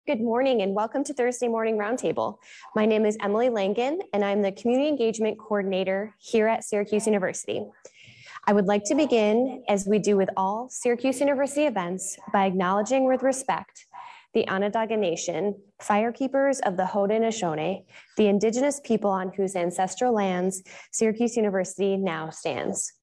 Good morning and welcome to Thursday Morning Roundtable. My name is Emily Langen and I'm the Community Engagement Coordinator here at Syracuse University. I would like to begin, as we do with all Syracuse University events, by acknowledging with respect the Onondaga Nation, firekeepers of the Haudenosaunee, the indigenous people on whose ancestral lands Syracuse University now stands.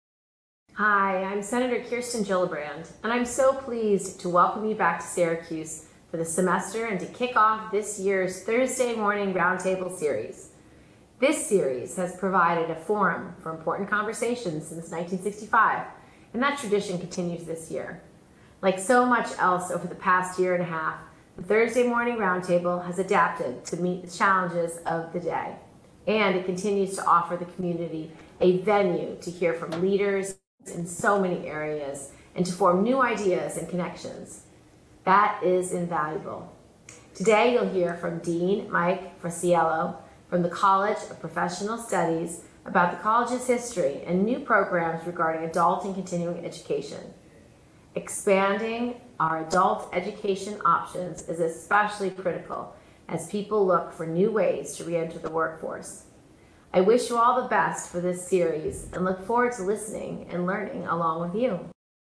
Hi, I'm Senator Kirsten Gillibrand, and I'm so pleased to welcome you back to Syracuse for the semester and to kick off this year's Thursday Morning Roundtable series. This series has provided a forum for important conversations since 1965, and that tradition continues this year. Like so much else over the past year and a half, the Thursday Morning Roundtable has adapted to meet the challenges of the day, and it continues to offer the community a venue to hear from leaders in so many areas and to form new ideas and connections. That is invaluable. Today you'll hear from Dean Mike Frasiello from the College of Professional Studies about the college's history and new programs regarding adult and continuing education. Expanding our adult education options is especially critical as people look for new ways to re-enter the workforce. I wish you all the best for this series and look forward to listening and learning along with you.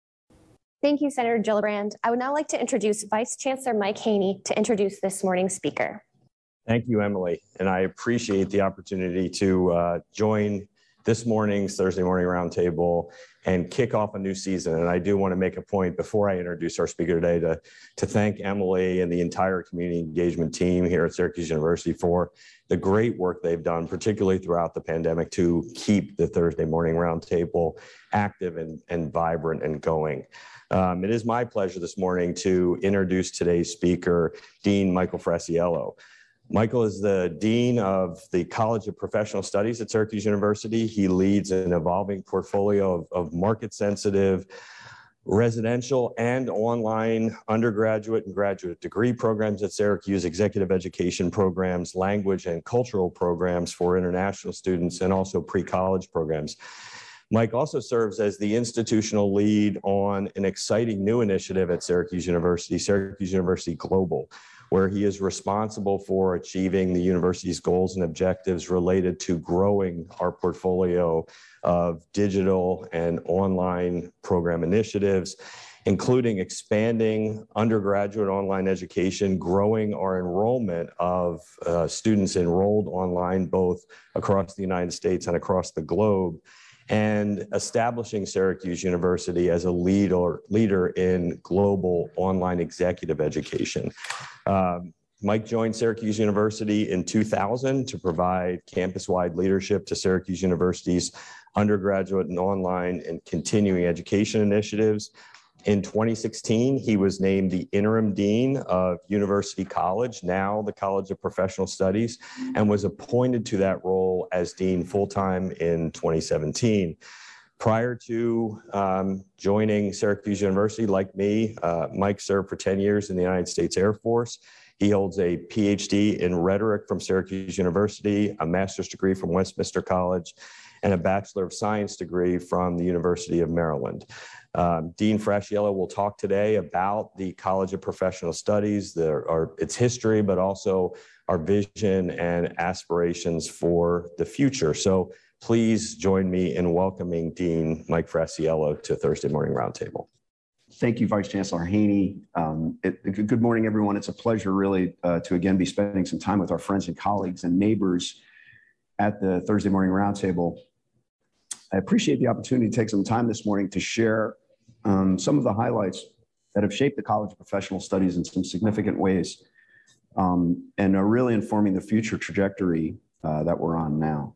Thank you, Senator Gillibrand. I would now like to introduce Vice Chancellor Mike Haney to introduce this morning's speaker. Thank you, Emily, and I appreciate the opportunity to join this morning's Thursday Morning Roundtable and kick off a new season. And I do want to make a point before I introduce our speaker today to thank Emily and the entire community engagement team here at Syracuse University for the great work they've done, particularly throughout the pandemic, to keep the Thursday Morning Roundtable active and vibrant and going. It is my pleasure this morning to introduce today's speaker, Dean Michael Frasiello. Michael is the Dean of the College of Professional Studies at Syracuse University. He leads an evolving portfolio of market-sensitive residential and online undergraduate and graduate degree programs at Syracuse, executive education programs, language and cultural programs for international students, and also pre-college programs. Mike also serves as the institutional lead on an exciting new initiative at Syracuse University Global, where he is responsible for achieving the university's goals and objectives related to growing our portfolio of digital and online program initiatives, including expanding undergraduate online education, growing our enrollment of students enrolled online, both across the United States and across the globe, and establishing Syracuse University as a leader in global online executive education. Mike joined Syracuse University in 2000 to provide campus-wide leadership to Syracuse University's undergraduate and online and continuing education initiatives. In 2016, he was named the interim dean of University College, now the College of Professional Studies, and was appointed to that role as dean full-time in 2017. Prior to joining Syracuse University, like me, Mike served for 10 years in the United States Air Force. He holds a PhD in rhetoric from Syracuse University, a master's degree from Westminster College, and a Bachelor of Science degree from the University of Maryland. Dean Frasiello will talk today about the College of Professional Studies, its history, but also our vision and aspirations for the future. So please join me in welcoming Dean Mike Frasiello to Thursday Morning Roundtable. Thank you, Vice Chancellor Haney. Good morning, everyone. It's a pleasure really to again be spending some time with our friends and colleagues and neighbors at the Thursday Morning Roundtable. I appreciate the opportunity to take some time this morning to share some of the highlights that have shaped the College of Professional Studies in some significant ways and are really informing the future trajectory that we're on now.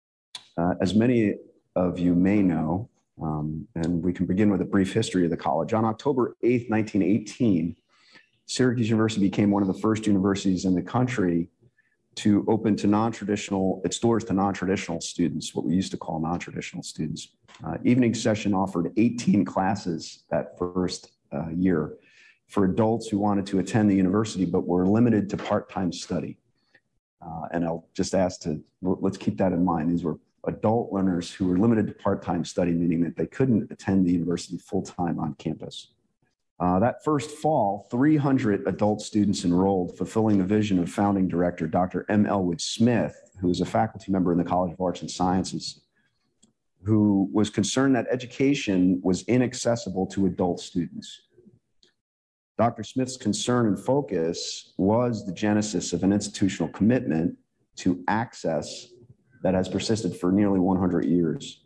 As many of you may know, and we can begin with a brief history of the college. On October 8th, 1918, Syracuse University became one of the first universities in the country to open to its doors to non-traditional students, what we used to call non-traditional students. Evening session offered 18 classes that first year for adults who wanted to attend the university, but were limited to part-time study. And I'll just ask let's keep that in mind. These were adult learners who were limited to part-time study, meaning that they couldn't attend the university full-time on campus. That first fall, 300 adult students enrolled, fulfilling the vision of founding director, Dr. M. Elwood Smith, who was a faculty member in the College of Arts and Sciences, who was concerned that education was inaccessible to adult students. Dr. Smith's concern and focus was the genesis of an institutional commitment to access that has persisted for nearly 100 years.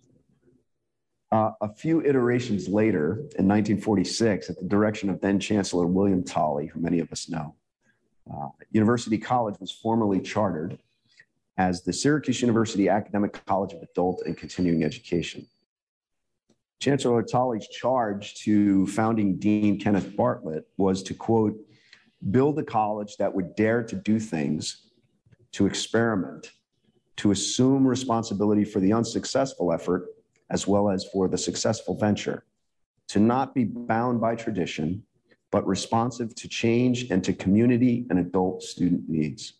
A few iterations later, in 1946, at the direction of then Chancellor William Tolley, who many of us know, University College was formally chartered as the Syracuse University Academic College of Adult and Continuing Education. Chancellor Tolley's charge to founding Dean Kenneth Bartlett was to, quote, build a college that would dare to do things, to experiment, to assume responsibility for the unsuccessful effort, as well as for the successful venture, to not be bound by tradition, but responsive to change and to community and adult student needs.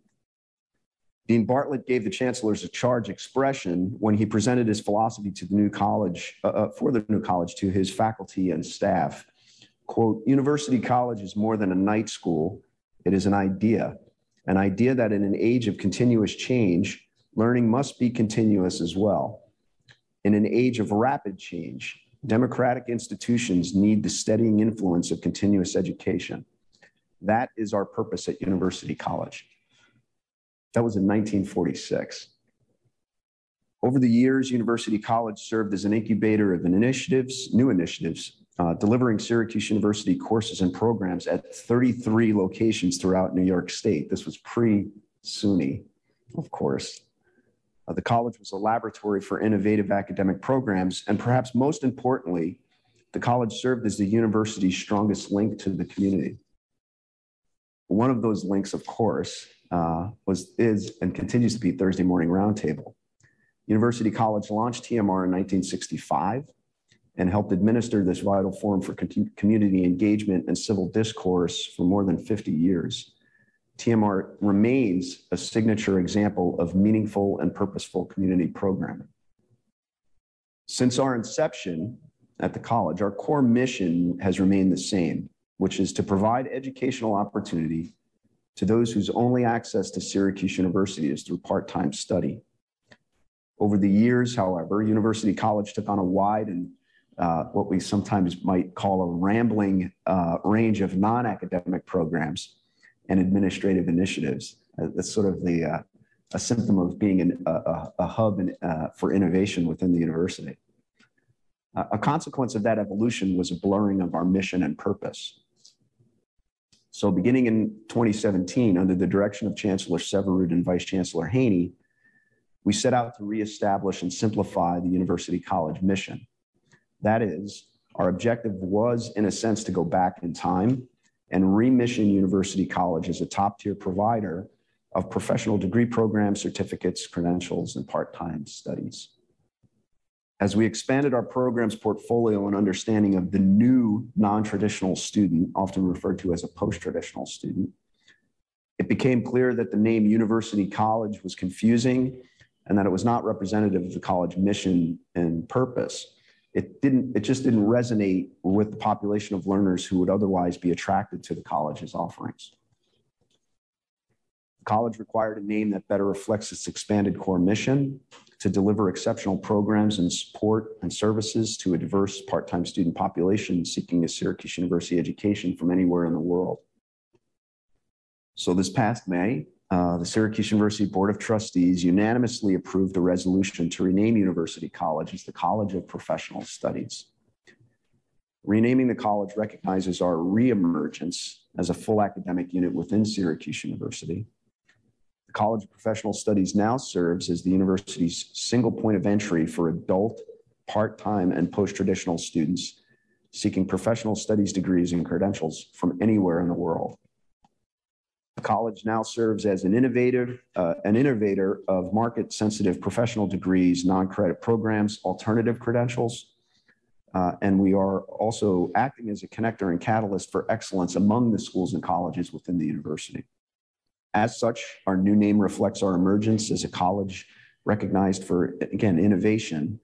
Dean Bartlett gave the chancellor's charge expression when he presented his philosophy to the new college, for the new college to his faculty and staff. Quote, University College is more than a night school. It is an idea that in an age of continuous change, learning must be continuous as well. In an age of rapid change, democratic institutions need the steadying influence of continuous education. That is our purpose at University College. That was in 1946. Over the years, University College served as an incubator of new initiatives, delivering Syracuse University courses and programs at 33 locations throughout New York State. This was pre-SUNY, of course. The college was a laboratory for innovative academic programs, and perhaps most importantly, the college served as the university's strongest link to the community. One of those links, of course, is and continues to be Thursday Morning Roundtable. University College launched TMR in 1965 and helped administer this vital forum for community engagement and civil discourse for more than 50 years. TMR remains a signature example of meaningful and purposeful community programming. Since our inception at the college, our core mission has remained the same, which is to provide educational opportunity to those whose only access to Syracuse University is through part-time study. Over the years, however, University College took on a wide and what we sometimes might call a rambling range of non-academic programs and administrative initiatives. That's sort of a symptom of being a hub for innovation within the university. A consequence of that evolution was a blurring of our mission and purpose. So beginning in 2017, under the direction of Chancellor Severud and Vice Chancellor Haney, we set out to reestablish and simplify the University College mission. That is, our objective was, in a sense, to go back in time and remission University College as a top-tier provider of professional degree programs, certificates, credentials, and part-time studies. As we expanded our programs portfolio and understanding of the new non-traditional student, often referred to as a post-traditional student, it became clear that the name University College was confusing and that it was not representative of the college mission and purpose. It just didn't resonate with the population of learners who would otherwise be attracted to the college's offerings. The college required a name that better reflects its expanded core mission to deliver exceptional programs and support and services to a diverse part-time student population seeking a Syracuse University education from anywhere in the world. So this past May, the Syracuse University Board of Trustees unanimously approved a resolution to rename University College as the College of Professional Studies. Renaming the college recognizes our reemergence as a full academic unit within Syracuse University. The College of Professional Studies now serves as the university's single point of entry for adult, part-time, and post-traditional students seeking professional studies degrees and credentials from anywhere in the world. The college now serves as an innovator of market-sensitive professional degrees, non-credit programs, alternative credentials, and we are also acting as a connector and catalyst for excellence among the schools and colleges within the university. As such, our new name reflects our emergence as a college recognized for, again, innovation,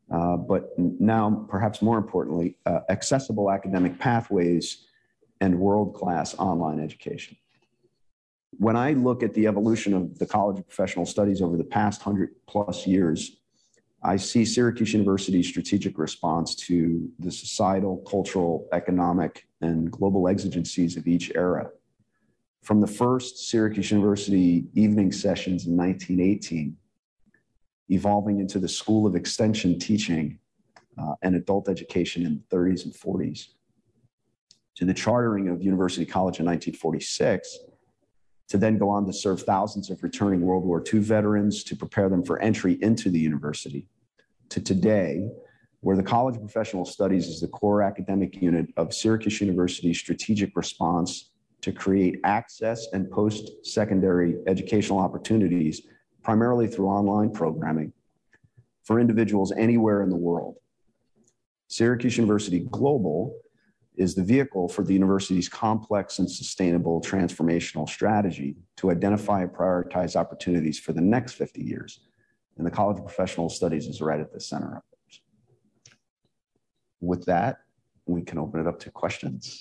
but now perhaps more importantly, accessible academic pathways and world-class online education. When I look at the evolution of the College of Professional Studies over the past 100+ years, I see Syracuse University's strategic response to the societal, cultural, economic, and global exigencies of each era. From the first Syracuse University evening sessions in 1918, evolving into the School of Extension Teaching and Adult Education in the 30s and 40s, to the chartering of University College in 1946, to then go on to serve thousands of returning World War II veterans to prepare them for entry into the university, to today, where the College of Professional Studies is the core academic unit of Syracuse University's strategic response to create access and post-secondary educational opportunities, primarily through online programming, for individuals anywhere in the world. Syracuse University Global is the vehicle for the university's complex and sustainable transformational strategy to identify and prioritize opportunities for the next 50 years. And the College of Professional Studies is right at the center of it. With that, we can open it up to questions.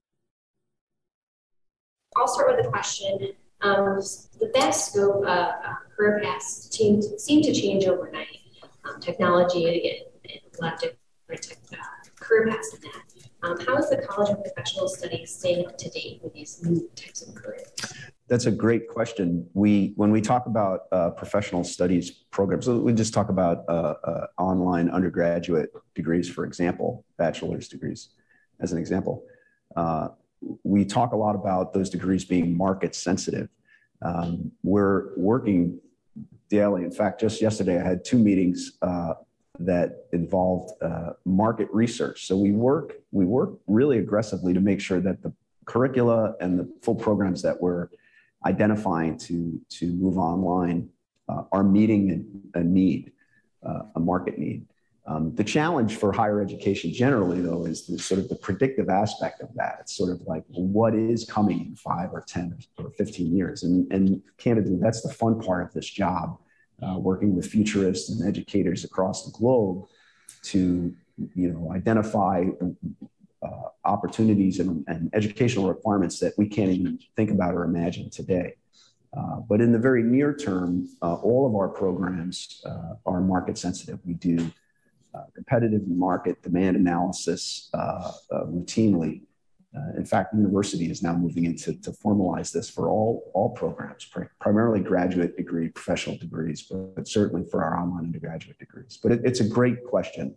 I'll start with a question. The vast scope of career paths seem to change overnight. Technology and a lot of different career paths in that. How is the College of Professional Studies staying up to date with these new types of careers? That's a great question. When we talk about professional studies programs, so we just talk about online undergraduate degrees, for example, bachelor's degrees, as an example. We talk a lot about those degrees being market sensitive. We're working daily. In fact, just yesterday, I had 2 meetings that involved market research. So we work really aggressively to make sure that the curricula and the full programs that we're identifying to move online are meeting a need, a market need. The challenge for higher education generally, though, is the sort of the predictive aspect of that. It's sort of like, what is coming in 5 or 10 or 15 years? And candidly, that's the fun part of this job. Working with futurists and educators across the globe to, identify opportunities and educational requirements that we can't even think about or imagine today. But in the very near term, all of our programs are market sensitive. We do competitive market demand analysis routinely. In fact, the university is now moving into to formalize this for all programs, primarily graduate degree, professional degrees, but certainly for our online undergraduate degrees. But it's a great question.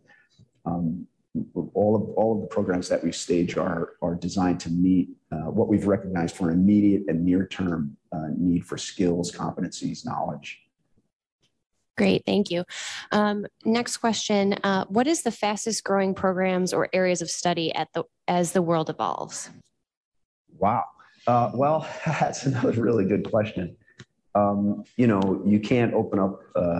All of the programs that we stage are designed to meet what we've recognized for immediate and near-term need for skills, competencies, knowledge. Great, thank you. Next question, what is the fastest growing programs or areas of study as the world evolves? Wow. Well, that's another really good question. You can't open up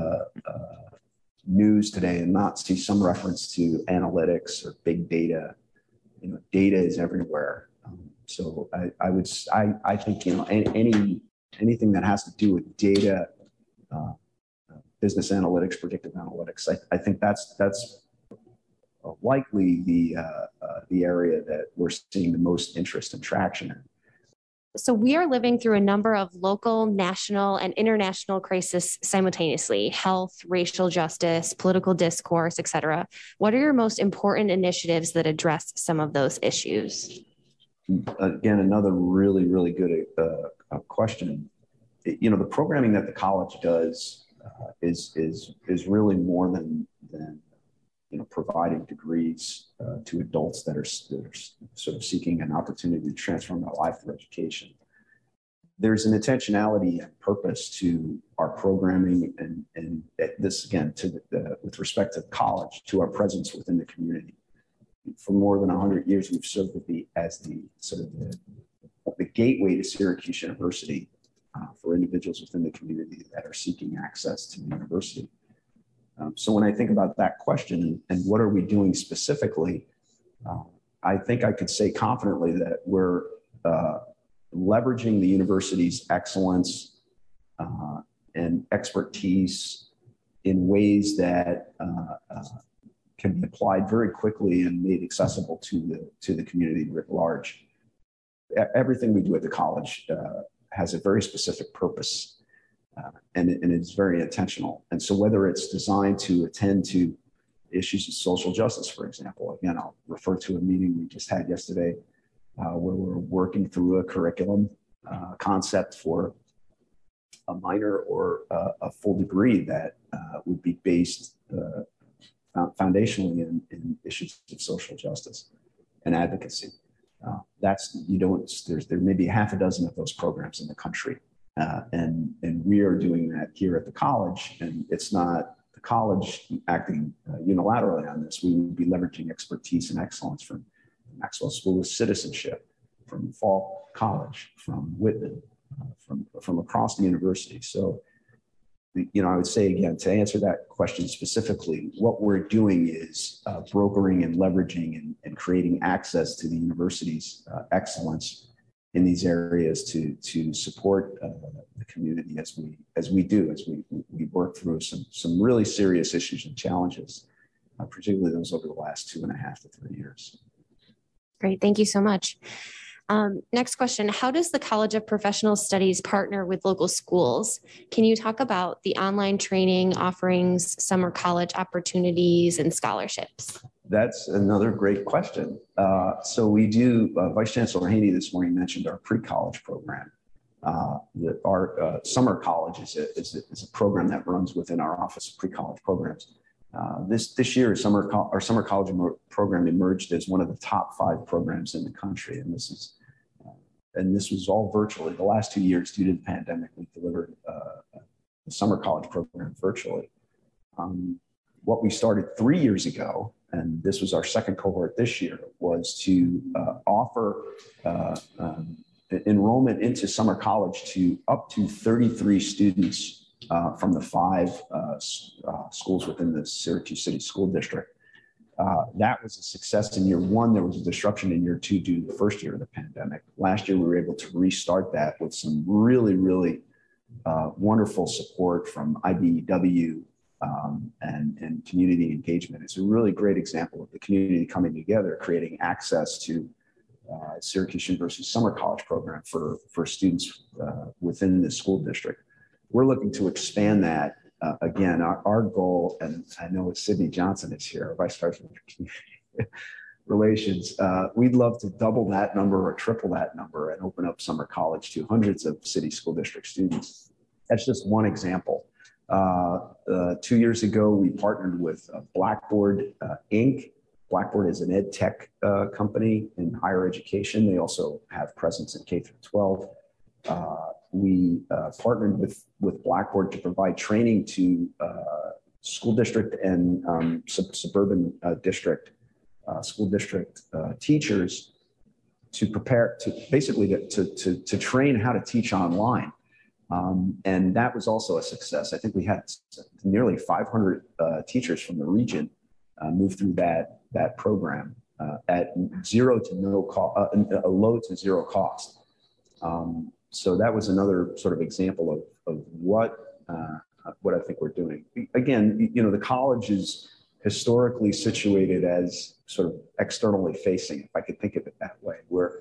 news today and not see some reference to analytics or big data. Data is everywhere. So I think, anything that has to do with data, business analytics, predictive analytics. I think that's likely the area that we're seeing the most interest and traction in. So we are living through a number of local, national, and international crises simultaneously: health, racial justice, political discourse, et cetera. What are your most important initiatives that address some of those issues? Again, another really, really good question. The programming that the college does is really more than providing degrees to adults that are sort of seeking an opportunity to transform their life through education. There's an intentionality and purpose to our programming, and this again with respect to college, to our presence within the community. For more than 100 years, we've served as the gateway to Syracuse University. For individuals within the community that are seeking access to the university. So when I think about that question and what are we doing specifically, I think I could say confidently that we're leveraging the university's excellence and expertise in ways that can be applied very quickly and made accessible to the community writ large. Everything we do at the college has a very specific purpose, and it's very intentional. And so whether it's designed to attend to issues of social justice, for example, again, I'll refer to a meeting we just had yesterday where we're working through a curriculum concept for a minor or a full degree that would be based foundationally in issues of social justice and advocacy. There may be half a dozen of those programs in the country. And we are doing that here at the college, and it's not the college acting unilaterally on this. We would be leveraging expertise and excellence from Maxwell School of Citizenship, from Fall College, from Whitman, from across the university. So, I would say again, to answer that question specifically, what we're doing is brokering and leveraging and creating access to the university's excellence in these areas to support the community as we work through some really serious issues and challenges, particularly those over the last 2.5 to 3 years. Great, thank you so much. Next question, how does the College of Professional Studies partner with local schools? Can you talk about the online training offerings, summer college opportunities, and scholarships? That's another great question. So we do, Vice Chancellor Haney this morning mentioned our pre-college program. Our summer college is a program that runs within our Office of Pre-College Programs. This year, our summer college program emerged as one of the top 5 programs in the country, and this was all virtually. The last 2 years, due to the pandemic, we delivered the summer college program virtually. What we started 3 years ago, and this was our second cohort this year, was to offer enrollment into summer college to up to 33 students from the 5 schools within the Syracuse City School District. That was a success in year 1. There was a disruption in year 2 due to the first year of the pandemic. Last year, we were able to restart that with some really, really wonderful support from IBEW and community engagement. It's a really great example of the community coming together, creating access to Syracuse University's summer college program for students within the school district. We're looking to expand that. Again, our goal, and I know Sydney Johnson is here, Vice President of Community Relations. We'd love to double that number or triple that number and open up summer college to hundreds of city school district students. That's just one example. 2 years ago, we partnered with Blackboard Inc. Blackboard is an ed tech company in higher education. They also have presence in K through 12. We partnered with Blackboard to provide training to school district and suburban district school district teachers to prepare to basically to train how to teach online. And that was also a success. I think we had nearly 500 teachers from the region move through that program at zero to no cost, a low to zero cost. So that was another sort of example of what I think we're doing. Again, the college is historically situated as sort of externally facing, if I could think of it that way. We're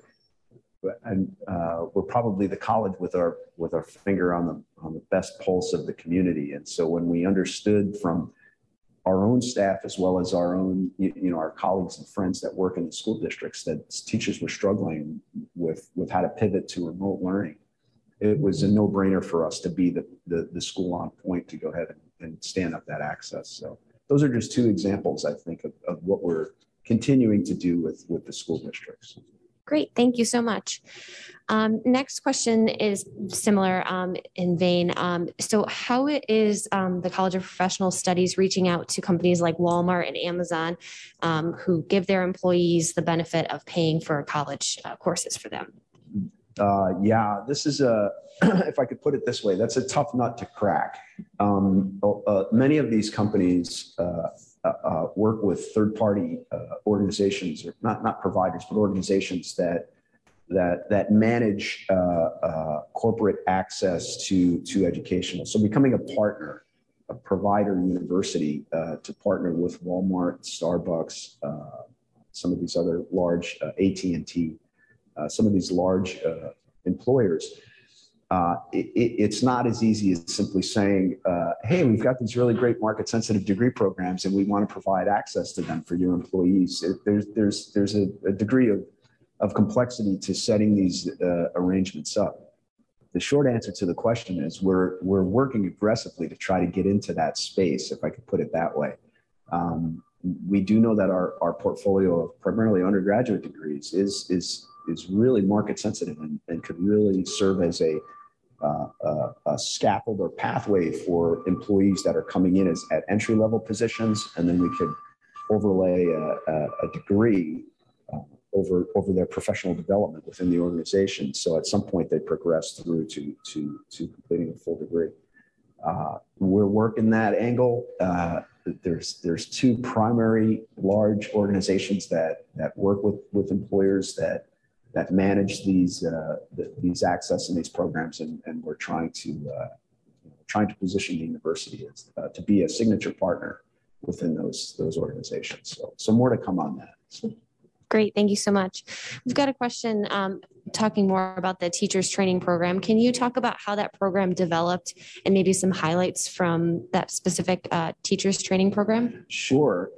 probably the college with our finger on the best pulse of the community. And so when we understood from our own staff as well as our own, our colleagues and friends that work in the school districts that teachers were struggling with how to pivot to remote learning, it was a no-brainer for us to be the school on point to go ahead and stand up that access. So those are just 2 examples, I think, of what we're continuing to do with the school districts. Great, thank you so much. Next question is similar in vein. So how is the College of Professional Studies reaching out to companies like Walmart and Amazon who give their employees the benefit of paying for college courses for them? Yeah, this is if I could put it this way, that's a tough nut to crack. Many of these companies work with third-party organizations, or not providers, but organizations that manage corporate access to educational. So becoming a partner, provider university to partner with Walmart, Starbucks, some of these other large AT&T, some of these large employers. It's not as easy as simply saying, hey, we've got these really great market sensitive degree programs and we want to provide access to them for your employees. There's a degree of complexity to setting these arrangements up. The short answer to the question is we're working aggressively to try to get into that space, if I could put it that way. We do know that our portfolio of primarily undergraduate degrees is really market sensitive and could really serve as a scaffold or pathway for employees that are coming in at entry-level positions, and then we could overlay a degree over their professional development within the organization. So at some point they progress through to completing a full degree. We're working that angle. There's two primary large organizations that work with employers that manage these access and these programs, and we're trying to position the university as, to be a signature partner within those organizations. So more to come on that. So. Great, thank you so much. We've got a question talking more about the teachers training program. Can you talk about how that program developed and maybe some highlights from that specific teachers training program? Sure.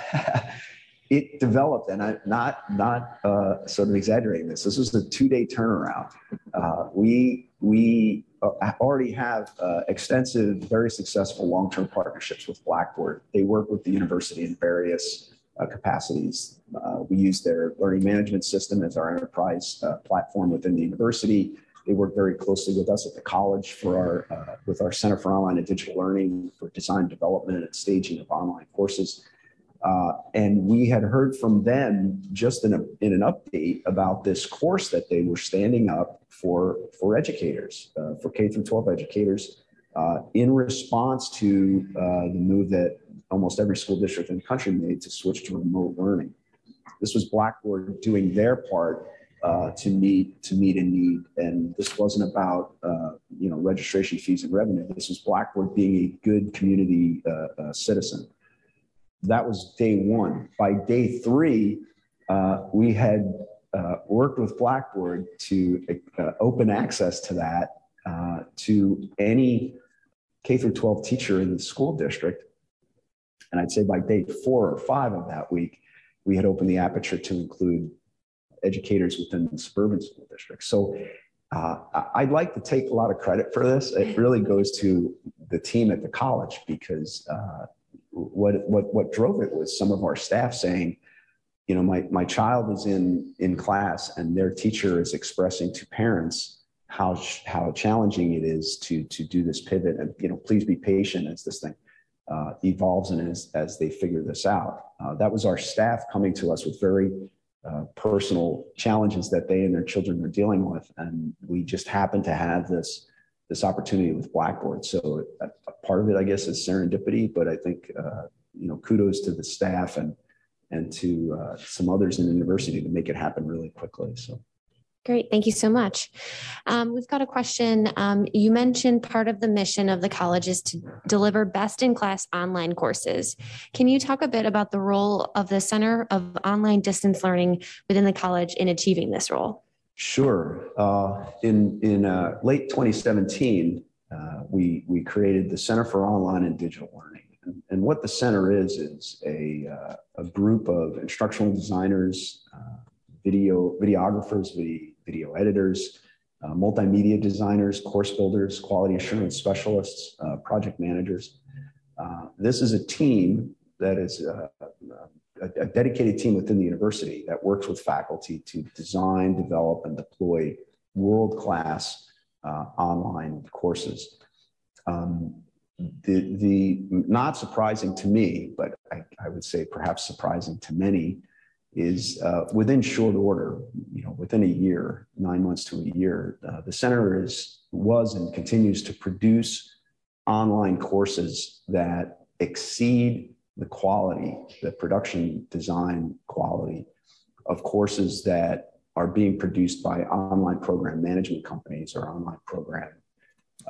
It developed, and I'm not sort of exaggerating this. This was a 2-day turnaround. We already have extensive, very successful long-term partnerships with Blackboard. They work with the university in various capacities. We use their learning management system as our enterprise platform within the university. They work very closely with us at the college for with our Center for Online and Digital Learning for design, development, and staging of online courses. And we had heard from them just in an update about this course that they were standing up for educators, for K through 12 educators, in response to the move that almost every school district in the country made to switch to remote learning. This was Blackboard doing their part to meet a need, and this wasn't about registration fees and revenue. This was Blackboard being a good community citizen. That was day one. By day 3, we had worked with Blackboard to open access to that to any K through 12 teacher in the school district. And I'd say by day 4 or 5 of that week, we had opened the aperture to include educators within the suburban school district. So I'd like to take a lot of credit for this. It really goes to the team at the college, because what drove it was some of our staff saying, my child is in class and their teacher is expressing to parents how challenging it is to do this pivot, and please be patient as this thing evolves and as they figure this out. That was our staff coming to us with very personal challenges that they and their children are dealing with, and we just happened to have this opportunity with Blackboard. So a part of it, I guess, is serendipity, but I think kudos to the staff and to some others in the university to make it happen really quickly. So. Great. Thank you so much. We've got a question. You mentioned part of the mission of the college is to deliver best-in-class online courses. Can you talk a bit about the role of the Center of Online Distance Learning within the college in achieving this role? Sure. In late 2017, we created the Center for Online and Digital Learning. And what the center is a group of instructional designers, videographers, video editors, multimedia designers, course builders, quality assurance specialists, project managers. This is a team that is a dedicated team within the university that works with faculty to design, develop, and deploy world-class online courses. The not surprising to me, but I would say perhaps surprising to many, is within short order, within a year, 9 months to a year, the center was and continues to produce online courses that exceed the quality, the production design quality of courses that are being produced by online program management companies or online program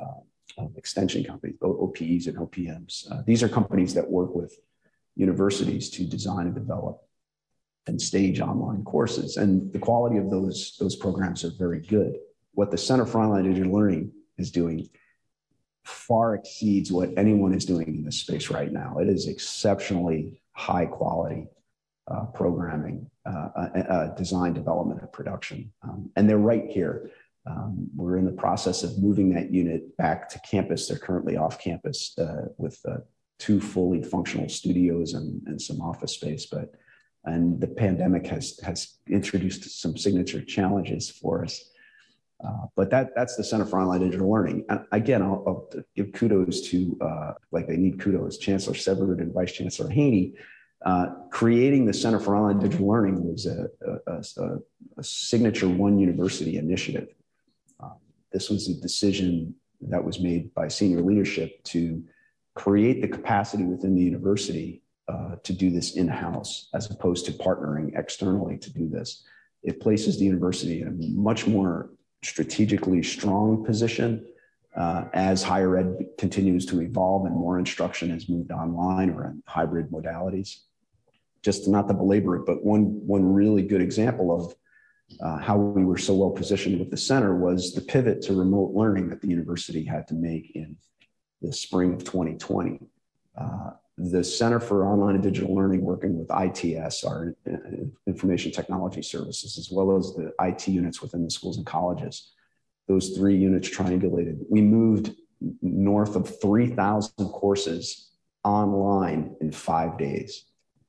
extension companies, OPEs and OPMs. These are companies that work with universities to design and develop and stage online courses. And the quality of those programs are very good. What the Center for Online Digital Learning is doing far exceeds what anyone is doing in this space right now. It is exceptionally high quality programming, design, development, and production. And they're right here. We're in the process of moving that unit back to campus. They're currently off campus with 2 fully functional studios and some office space. And the pandemic has introduced some signature challenges for us. But that's the Center for Online Digital Learning. And again, I'll give kudos to, like they need kudos, Chancellor Severud and Vice Chancellor Haney. Creating the Center for Online Digital Learning was a signature One University initiative. This was a decision that was made by senior leadership to create the capacity within the university to do this in-house, as opposed to partnering externally to do this. It places the university in a much more strategically strong position as higher ed continues to evolve and more instruction has moved online or in hybrid modalities. Just not to belabor it, but one really good example of how we were so well positioned with the center was the pivot to remote learning that the university had to make in the spring of 2020. The Center for Online and Digital Learning, working with ITS, our information technology services, as well as the IT units within the schools and colleges, those 3 units triangulated. We moved north of 3,000 courses online in 5 days.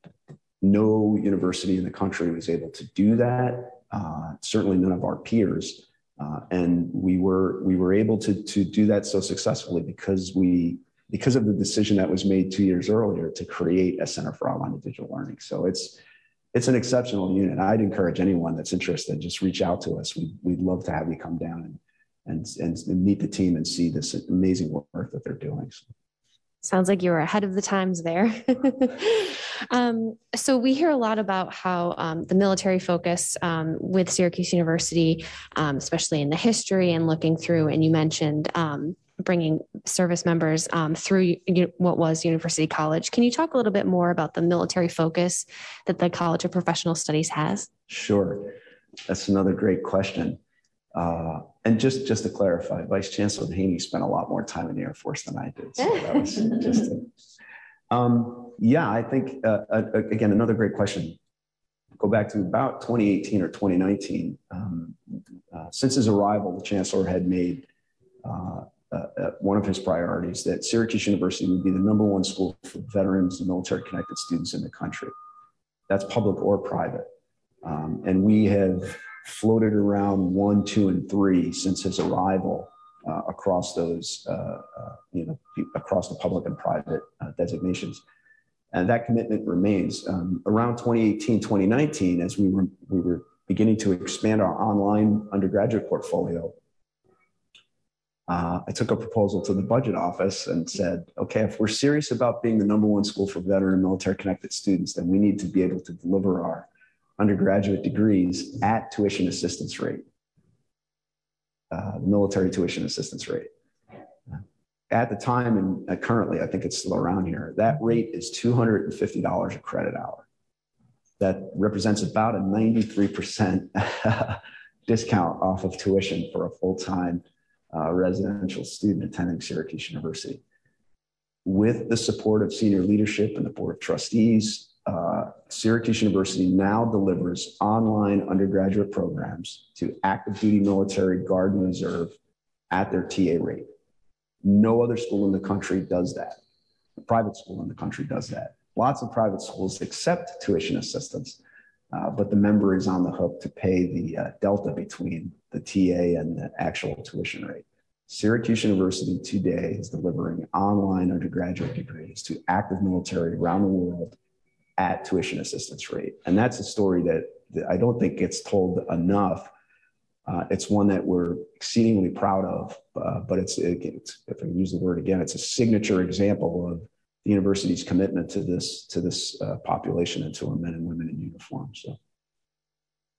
No university in the country was able to do that. Certainly none of our peers. And we were able to do that so successfully because of the decision that was made 2 years earlier to create a Center for Online and Digital Learning. So it's an exceptional unit. I'd encourage anyone that's interested, just reach out to us. We'd love to have you come down and meet the team and see this amazing work that they're doing. Sounds like you were ahead of the times there. So we hear a lot about how the military focus with Syracuse University, especially in the history and looking through, and you mentioned bringing service members through what was University College. Can you talk a little bit more about the military focus that the College of Professional Studies has? Sure. That's another great question. And just to clarify, Vice Chancellor Haney spent a lot more time in the Air Force than I did. So that was just I think, again, another great question. Go back to about 2018 or 2019. Since his arrival, the Chancellor had made one of his priorities that Syracuse University would be the #1 school for veterans and military-connected students in the country. That's public or private. And we have floated around 1, 2, and 3 since his arrival across those, across the public and private designations. And that commitment remains. Around 2018, 2019, as we were beginning to expand our online undergraduate portfolio, I took a proposal to the budget office and said, okay, if we're serious about being the #1 school for veteran and military connected students, then we need to be able to deliver our undergraduate degrees at tuition assistance rate, military tuition assistance rate. At the time, and currently, I think it's still around here, that rate is $250 a credit hour. That represents about a 93% discount off of tuition for a full-time residential student attending Syracuse University. With the support of senior leadership and the Board of Trustees, Syracuse University now delivers online undergraduate programs to active duty military, Guard, and Reserve at their TA rate. No other school in the country does that. A private school in the country does that. Lots of private schools accept tuition assistance, but the member is on the hook to pay the delta between the TA and the actual tuition rate. Syracuse University today is delivering online undergraduate degrees to active military around the world at tuition assistance rate. And that's a story that I don't think gets told enough. It's one that we're exceedingly proud of, but it's, if I use the word again, it's a signature example of the university's commitment to this population and to our men and women in uniform. So,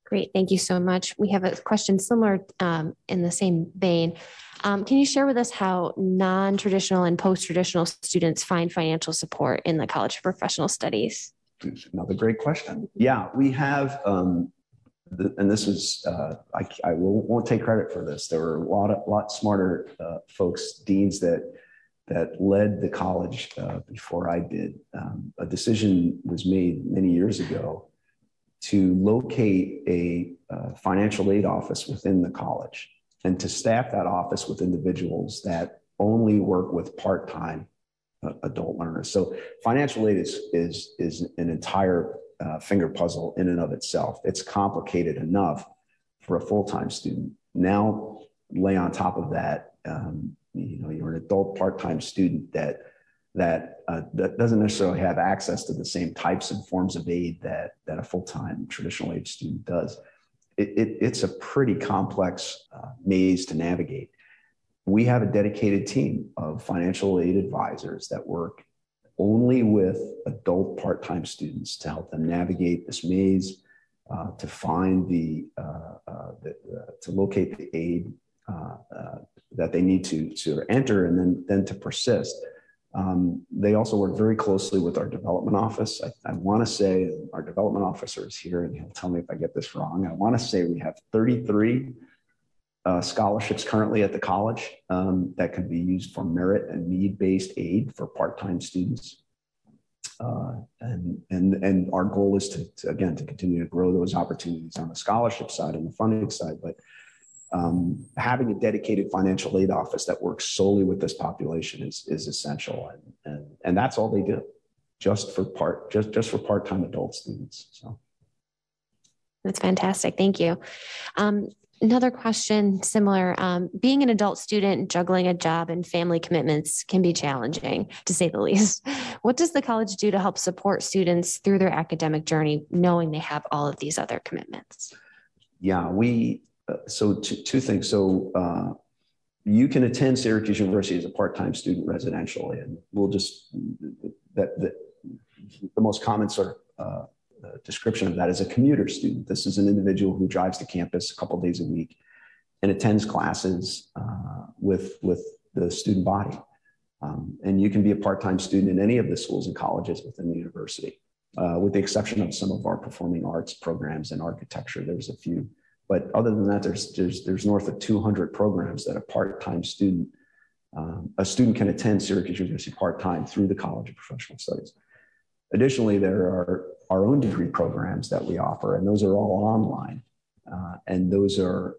Great. Thank you so much. We have a question similar in the same vein. Can you share with us how non-traditional and post-traditional students find financial support in the College of Professional Studies? Another great question. Yeah, we have, and this is, I won't take credit for this. There were a lot smarter folks, deans that led the college before I did. A decision was made many years ago to locate a financial aid office within the college and to staff that office with individuals that only work with part-time adult learners. So financial aid is an entire finger puzzle in and of itself. It's complicated enough for a full-time student. Now lay on top of that, you're an adult part-time student that doesn't necessarily have access to the same types and forms of aid that a full-time traditional aid student does. It's a pretty complex maze to navigate. We have a dedicated team of financial aid advisors that work only with adult part-time students to help them navigate this maze, to find to locate the aid that they need to enter and then to persist. They also work very closely with our development office. I want to say our development officer is here and he'll tell me if I get this wrong. I want to say we have 33 scholarships currently at the college that can be used for merit and need-based aid for part-time students. And our goal is to continue to grow those opportunities on the scholarship side and the funding side. But having a dedicated financial aid office that works solely with this population is essential, and that's all they do, just for part-time adult students. So that's fantastic. Thank you. Another question similar, being an adult student, juggling a job and family commitments can be challenging, to say the least. What does the college do to help support students through their academic journey, knowing they have all of these other commitments? Yeah, so two things. So you can attend Syracuse University as a part-time student residentially, and we'll just, the most common sort of description of that is a commuter student. This is an individual who drives to campus a couple of days a week and attends classes with the student body. And you can be a part-time student in any of the schools and colleges within the university, with the exception of some of our performing arts programs and architecture. There's a few. But other than that, there's north of 200 programs that a part-time student, a student can attend Syracuse University part-time through the College of Professional Studies. Additionally, there are our own degree programs that we offer, and those are all online. And those are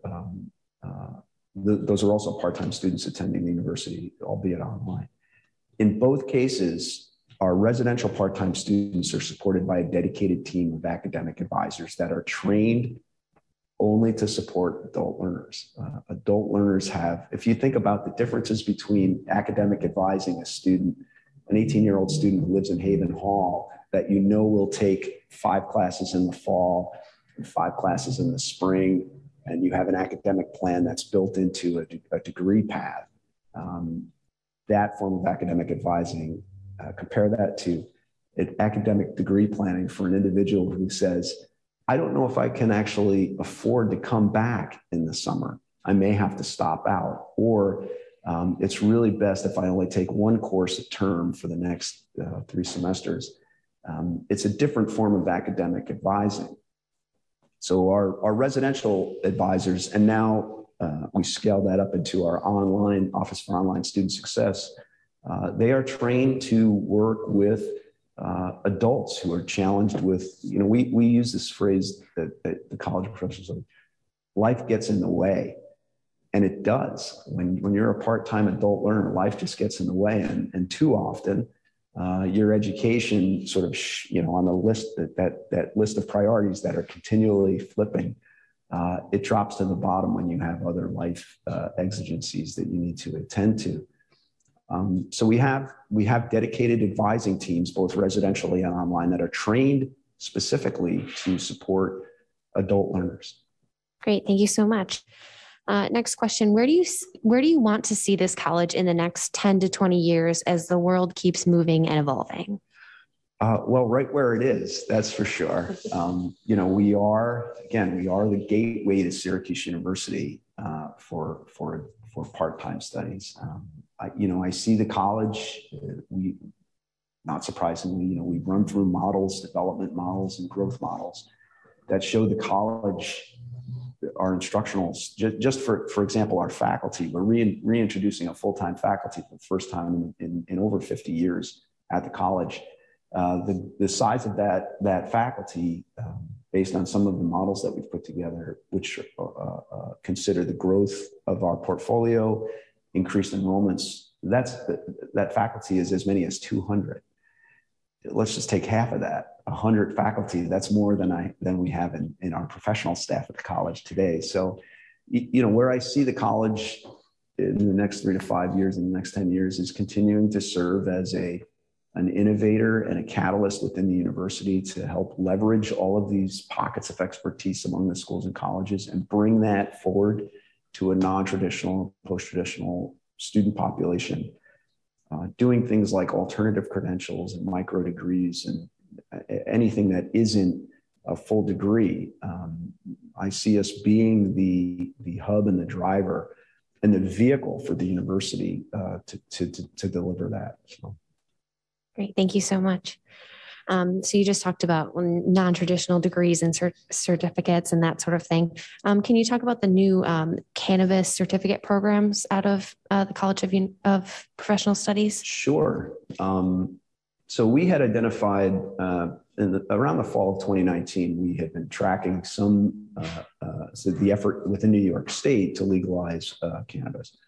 also part-time students attending the university, albeit online. In both cases, our residential part-time students are supported by a dedicated team of academic advisors that are trained only to support adult learners. Adult learners have, if you think about the differences between academic advising a student, an 18-year-old student who lives in Haven Hall that will take 5 classes in the fall and 5 classes in the spring, and you have an academic plan that's built into a degree path. That form of academic advising, compare that to an academic degree planning for an individual who says, I don't know if I can actually afford to come back in the summer. I may have to stop out, or it's really best if I only take 1 course a term for the next 3 semesters. It's a different form of academic advising. So our residential advisors, and now we scale that up into our online Office for Online Student Success, they are trained to work with adults who are challenged with, we use this phrase at the College of Professional Studies, life gets in the way. And it does. When you're a part-time adult learner, life just gets in the way. And too often, your education sort of, on the list, that list of priorities that are continually flipping, it drops to the bottom when you have other life exigencies that you need to attend to. So we have dedicated advising teams, both residentially and online, that are trained specifically to support adult learners. Great, thank you so much. Next question, where do you want to see this college in the next 10 to 20 years as the world keeps moving and evolving? Well, right where it is, that's for sure. We are the gateway to Syracuse University for part-time studies. I see the college. We, not surprisingly, we've run through models, development models, and growth models that show the college, our instructionals. Just for example, our faculty. We're reintroducing a full-time faculty for the first time in over 50 years at the college. The size of that faculty, based on some of the models that we've put together, which consider the growth of our portfolio, increased enrollments, that faculty is as many as 200. Let's just take half of that, 100 faculty. That's more than we have in our professional staff at the college today. So, where I see the college in the next 3 to 5 years, in the next 10 years, is continuing to serve as an innovator and a catalyst within the university to help leverage all of these pockets of expertise among the schools and colleges and bring that forward to a non-traditional, post-traditional student population, doing things like alternative credentials and micro degrees and anything that isn't a full degree. I see us being the hub and the driver and the vehicle for the university to deliver that. So. Great. Thank you so much. So you just talked about non-traditional degrees and certificates and that sort of thing. Can you talk about the new cannabis certificate programs out of the College of Professional Studies? Sure. So we had identified around the fall of 2019, we had been tracking so the effort within New York State to legalize cannabis.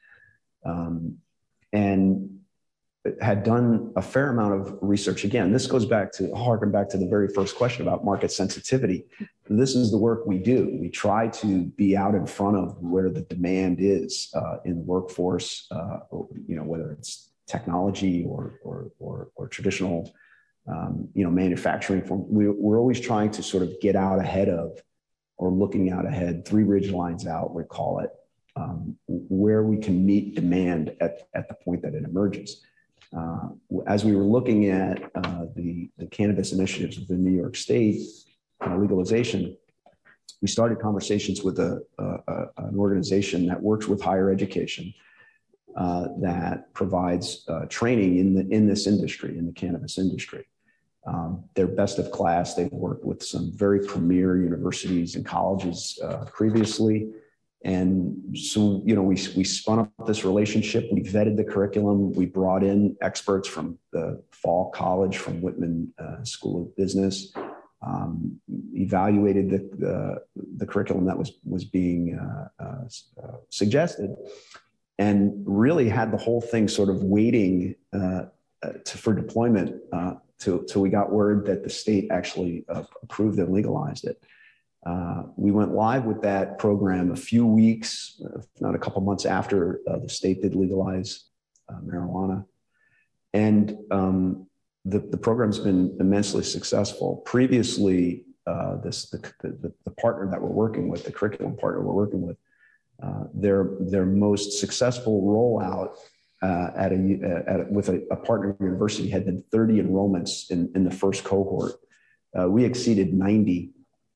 And had done a fair amount of research. Again, this goes back to harken back to the very first question about market sensitivity. This is the work we do. We try to be out in front of where the demand is in the workforce, whether it's technology or traditional, manufacturing. We're always trying to sort of get out ahead of, or looking out ahead, 3 ridge lines out, we call it, where we can meet demand at the point that it emerges. As we were looking at the cannabis initiatives within New York State legalization, we started conversations with an organization that works with higher education that provides training in this industry, in the cannabis industry. They're best of class. They've worked with some very premier universities and colleges previously. And so, we spun up this relationship. We vetted the curriculum. We brought in experts from the Fall College, from Whitman School of Business, evaluated the curriculum that was being suggested, and really had the whole thing sort of waiting for deployment till we got word that the state actually approved and legalized it. We went live with that program a few weeks, if not a couple months after the state did legalize marijuana. And the program's been immensely successful. Previously, the partner that we're working with, the curriculum partner we're working with, their most successful rollout with a partner university had been 30 enrollments in the first cohort. We exceeded 90.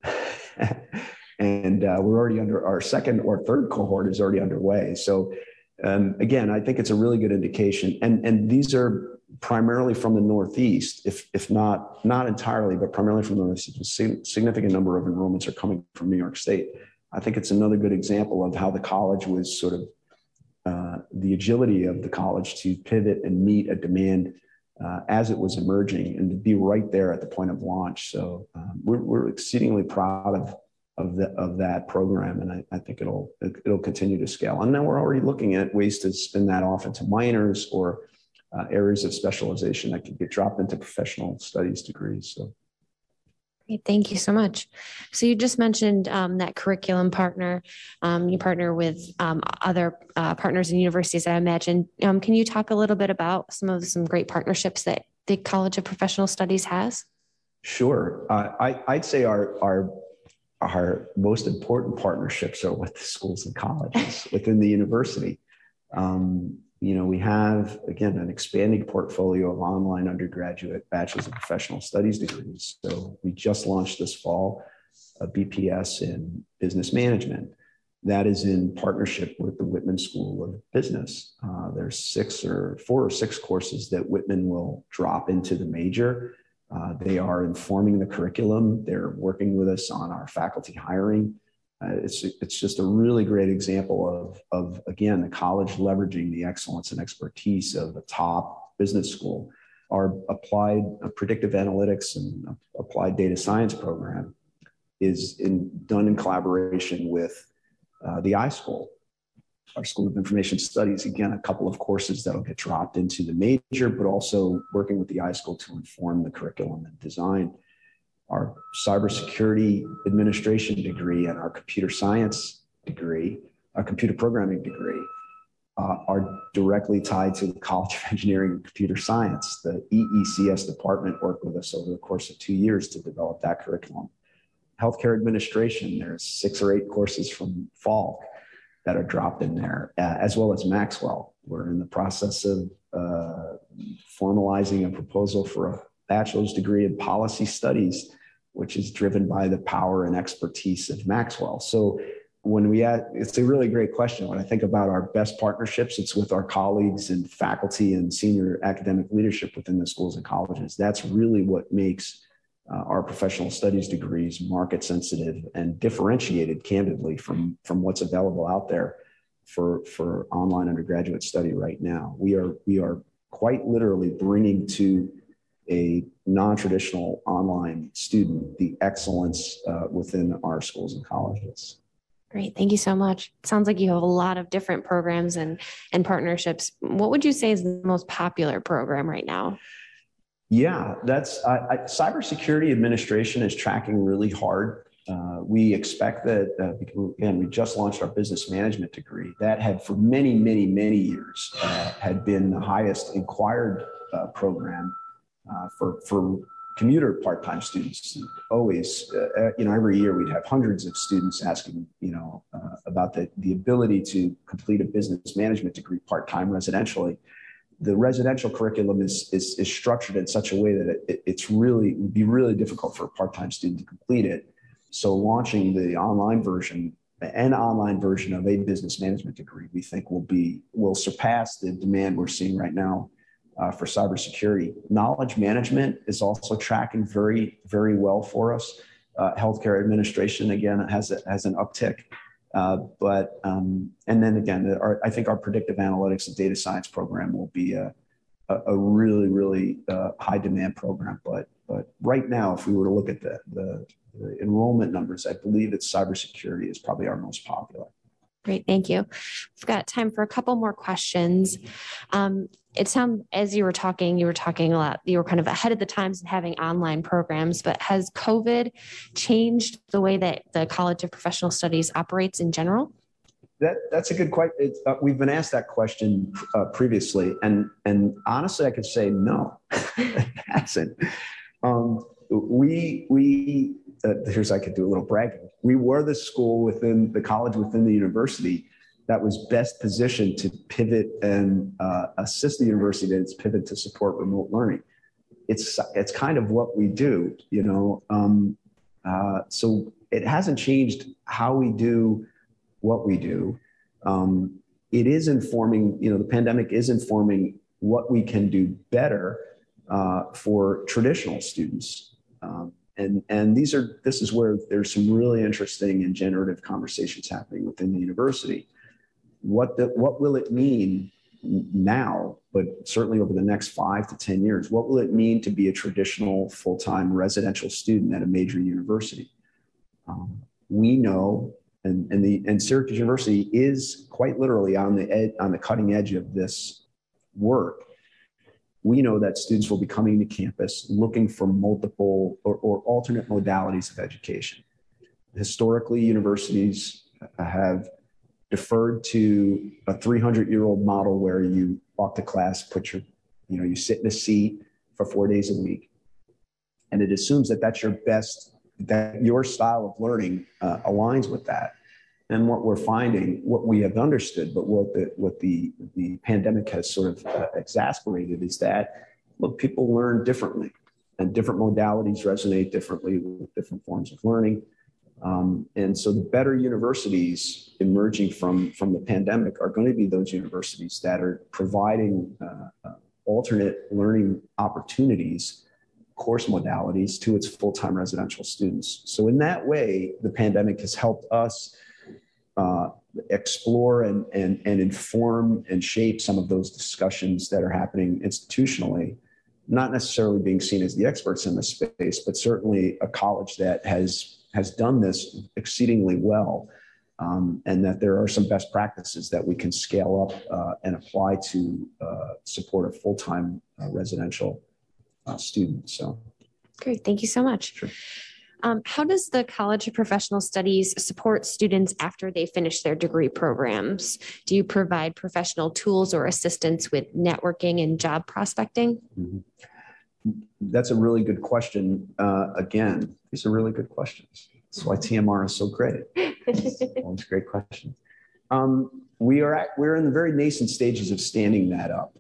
And we're already under our second or third cohort is already underway. So again, I think it's a really good indication. And these are primarily from the Northeast, if not entirely, but primarily from the Northeast. A significant number of enrollments are coming from New York State. I think it's another good example of how the college was sort of the agility of the college to pivot and meet a demand as it was emerging, and to be right there at the point of launch. So we're exceedingly proud of that program, and I think it'll continue to scale. And now we're already looking at ways to spin that off into minors or areas of specialization that can get dropped into professional studies degrees. So. Great, thank you so much. So you just mentioned that curriculum partner. You partner with other partners in universities, I imagine. Can you talk a little bit about some great partnerships that the College of Professional Studies has? Sure. I'd say our most important partnerships are with the schools and colleges within the university. we have, again, an expanding portfolio of online undergraduate bachelor's of professional studies degrees. So we just launched this fall a BPS in business management. That is in partnership with the Whitman School of Business. There's 4 or 6 courses that Whitman will drop into the major. They are informing the curriculum. They're working with us on our faculty hiring. It's just a really great example of again, the college leveraging the excellence and expertise of a top business school. Our applied predictive analytics and applied data science program is done in collaboration with the iSchool, our School of Information Studies. Again, a couple of courses that'll get dropped into the major, but also working with the iSchool to inform the curriculum and design. Our cybersecurity administration degree and our computer science degree, our computer programming degree, are directly tied to the College of Engineering and Computer Science. The EECS department worked with us over the course of 2 years to develop that curriculum. Healthcare administration, there's 6 or 8 courses from Falk that are dropped in there, as well as Maxwell. We're in the process of formalizing a proposal for a bachelor's degree in policy studies, which is driven by the power and expertise of Maxwell. So it's a really great question. When I think about our best partnerships, it's with our colleagues and faculty and senior academic leadership within the schools and colleges. That's really what makes our professional studies degrees market sensitive and differentiated candidly from what's available out there for online undergraduate study right now. We are quite literally bringing to a non-traditional online student the excellence within our schools and colleges. Great. Thank you so much. It sounds like you have a lot of different programs and partnerships. What would you say is the most popular program right now? Yeah, that's cybersecurity administration is tracking really hard. We expect that, again, we just launched our business management degree. That had for many, many, many years had been the highest inquired program for commuter part-time students. Always, every year we'd have hundreds of students asking, about the ability to complete a business management degree part-time residentially. The residential curriculum is structured in such a way that it would be really difficult for a part-time student to complete it. So launching the online version of a business management degree, we think will surpass the demand we're seeing right now for cybersecurity. Knowledge management is also tracking very, very well for us. Healthcare administration, again, has an uptick. And then again, I think our predictive analytics and data science program will be a really, really high demand program. But right now, if we were to look at the enrollment numbers, I believe that cybersecurity is probably our most popular. Great, thank you. We've got time for a couple more questions. It sounds, as you were talking a lot, you were kind of ahead of the times in having online programs, but has COVID changed the way that the College of Professional Studies operates in general? That's a good question. We've been asked that question previously, and honestly, I could say no, it hasn't. Here's, I could do a little bragging. We were the school within the college, within the university, that was best positioned to pivot and assist the university in its pivot to support remote learning. It's kind of what we do, so it hasn't changed how we do what we do. It is informing, the pandemic is informing what we can do better for traditional students. And this is where there's some really interesting and generative conversations happening within the university. What will it mean now, but certainly over the next 5 to 10 years? What will it mean to be a traditional full-time residential student at a major university? We know, and Syracuse University is quite literally on the cutting edge of this work. We know that students will be coming to campus looking for multiple or alternate modalities of education. Historically, universities have deferred to a 300-year-old model where you walk to class, you sit in a seat for 4 days a week. And it assumes that that's your best, that your style of learning aligns with that. And what we're finding, what we have understood, but what the pandemic has sort of exasperated is that, look, people learn differently, and different modalities resonate differently with different forms of learning. And so the better universities emerging from the pandemic are going to be those universities that are providing alternate learning opportunities, course modalities to its full-time residential students. So in that way, the pandemic has helped us explore and inform and shape some of those discussions that are happening institutionally, not necessarily being seen as the experts in the space, but certainly a college that has done this exceedingly well, and that there are some best practices that we can scale up and apply to support a full-time residential student. So, Great, thank you so much. Sure. How does the College of Professional Studies support students after they finish their degree programs? Do you provide professional tools or assistance with networking and job prospecting? Mm-hmm. That's a really good question. Again, these are really good questions. That's why TMR is so great. All these great questions. We're in the very nascent stages of standing that up.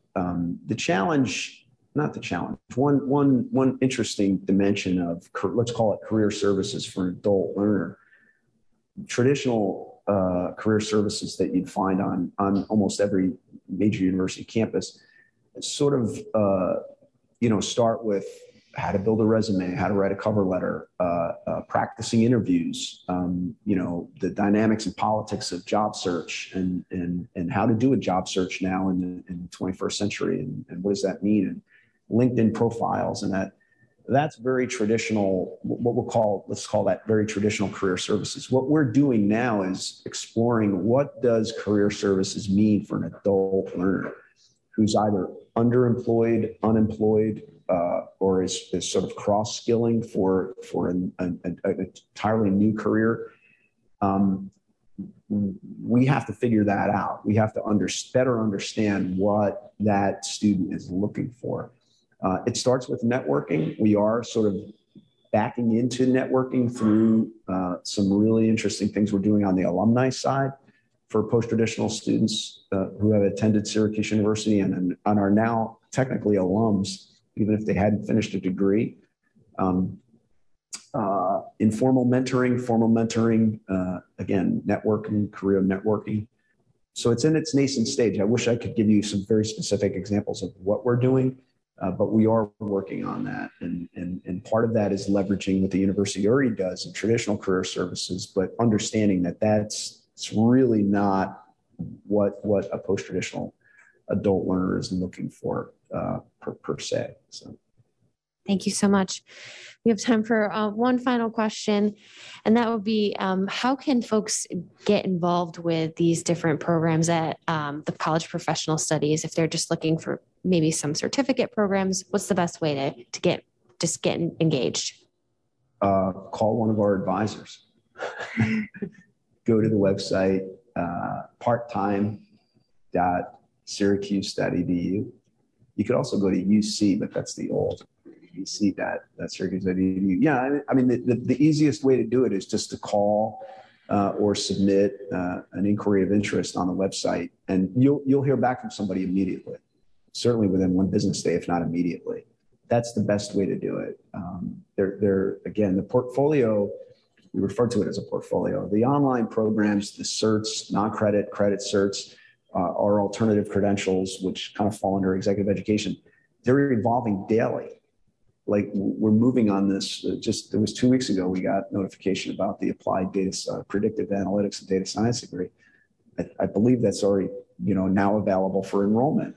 One interesting dimension of, let's call it career services for an adult learner. Traditional career services that you'd find on almost every major university campus sort of start with how to build a resume, how to write a cover letter, practicing interviews, the dynamics and politics of job search, and how to do a job search now in the 21st century, and what does that mean, and LinkedIn profiles, and that's very traditional. Let's call that very traditional career services. What we're doing now is exploring what does career services mean for an adult learner who's either underemployed, unemployed, or is sort of cross-skilling for an entirely new career. We have to figure that out. We have to better understand what that student is looking for. It starts with networking. We are sort of backing into networking through some really interesting things we're doing on the alumni side for post-traditional students who have attended Syracuse University and are now technically alums, even if they hadn't finished a degree. Informal mentoring, formal mentoring, again, networking, career networking. So it's in its nascent stage. I wish I could give you some very specific examples of what we're doing, but we are working on that. And part of that is leveraging what the university already does in traditional career services, but understanding that it's really not what a post-traditional adult learner is looking for per se. So. Thank you so much. We have time for one final question, and that would be, how can folks get involved with these different programs at the College of Professional Studies if they're just looking for maybe some certificate programs? What's the best way to get engaged? Call one of our advisors. Go to the website, parttime.syracuse.edu. You could also go to UC, but that's the old UC.syracuse.edu. Yeah, I mean, the easiest way to do it is just to call or submit an inquiry of interest on the website, and you'll hear back from somebody immediately, certainly within one business day, if not immediately. That's the best way to do it. Again, the portfolio, we refer to it as a portfolio. The online programs, the certs, non-credit, credit certs, our alternative credentials, which kind of fall under executive education, they're evolving daily. Like, we're moving on this. It was 2 weeks ago, we got notification about the applied data, predictive analytics and data science degree. I believe that's already, now available for enrollment.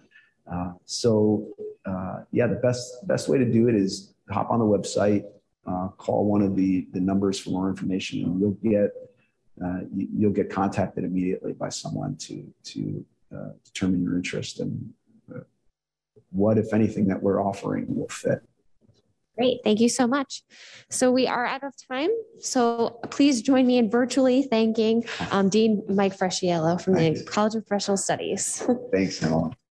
The best way to do it is hop on the website, call one of the numbers for more information, and you'll get contacted immediately by someone to determine your interest and what, if anything, that we're offering will fit. Great. Thank you so much. So we are out of time. So please join me in virtually thanking Dean Mike Fresciello from the College of Professional Studies. Thanks, Emma.